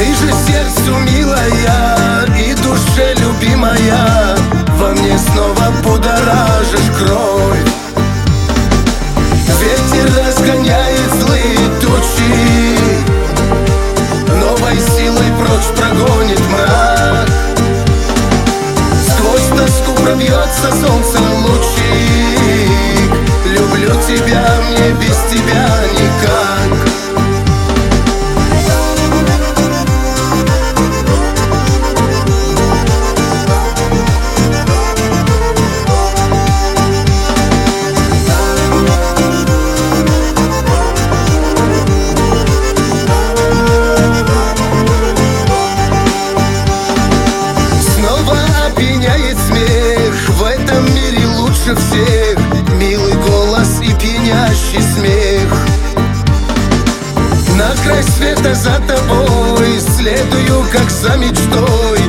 Ты же сердцу милая и душе любимая, во мне снова будоражишь кровь. Ветер разгоняет злые тучи, новой силой прочь прогонит мрак. Сквозь тоску пробьется солнце лучик. Люблю тебя, мне без тебя никак. Всех милый голос и пьянящий смех. На край света за тобой следую, как за мечтой.